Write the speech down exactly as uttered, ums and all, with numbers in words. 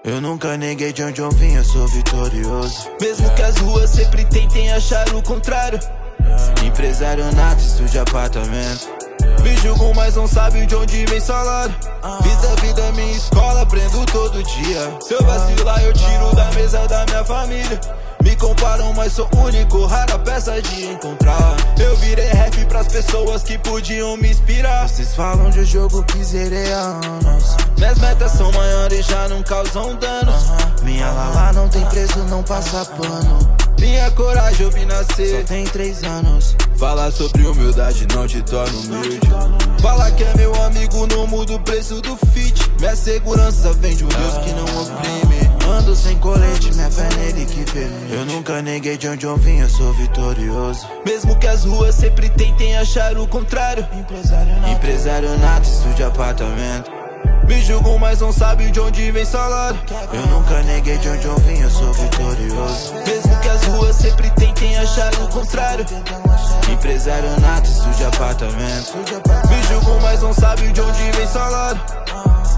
Eu nunca neguei de onde eu vim, eu sou vitorioso. Mesmo que as ruas sempre tentem achar o contrário. Empresário nato, estúdio apartamento. Me julgam, mas não sabem de onde vem salário. Fiz da vida minha escola, aprendo todo dia. Se eu vacilar, eu tiro da mesa da minha família. Me comparam, mas sou único, rara peça de encontrar. Eu virei rap pras pessoas que podiam me inspirar. Vocês falam de um jogo que zerei há anos. Minhas metas são maiores, já não causam danos. uh-huh. Minha lala não tem preço, não passa pano. Minha coragem eu vi nascer, só tem três anos. Falar sobre humildade não te torna humilde. Fala que é meu amigo, não muda o preço do fit. Minha segurança vem de um Deus que não oprime. Ando sem colete, minha fé nele que permite. Eu nunca neguei de onde eu vim, eu sou vitorioso. Mesmo que as ruas sempre tentem achar o contrário. Empresário nato, Empresário nato, estúdio apartamento. Me julgam, mas não sabem de onde vem salário. Eu nunca neguei de onde eu vim, eu sou vitorioso. Mesmo que as ruas sempre tentem achar o contrário. Empresário nato, estúdio apartamento. Me julgam, mas não sabem de onde vem salário.